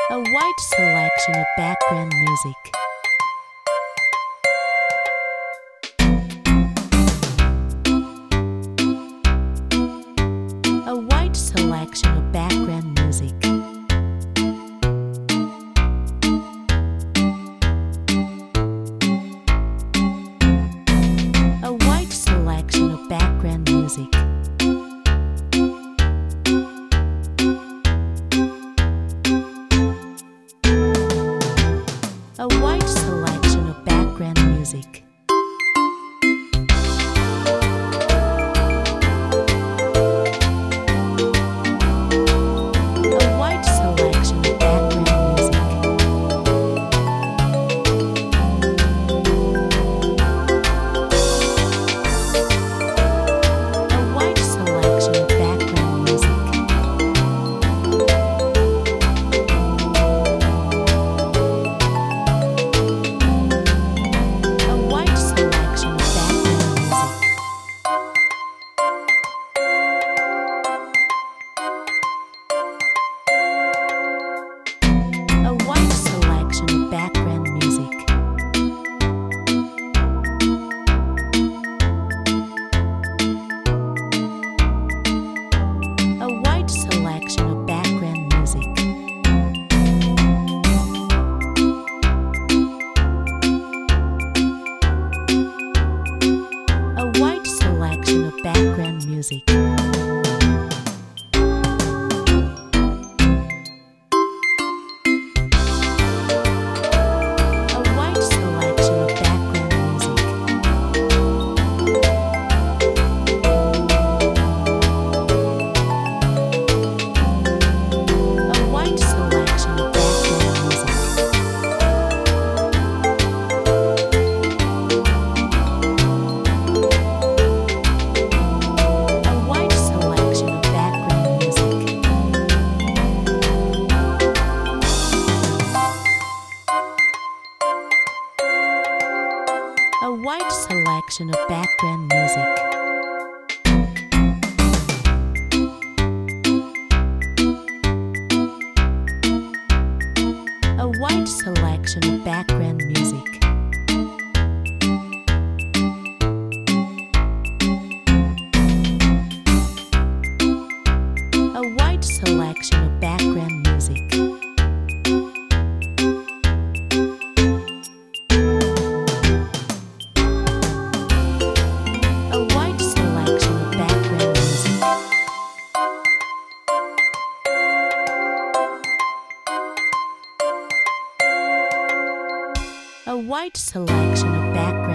A wide selection of background music. A wide selection of background music. A wide selection of background music. A wide selection of background music. A wide selection of background music. A wide selection of background music. A wide selection of background music. A wide selection of background music. A wide selection of background music. A wide selection of background music. A wide selection of background music. A wide selection of background music. A wide selection of background music. A wide selection of background music. A wide selection of background music. A wide selection of background music. A wide selection of background music. A wide selection of background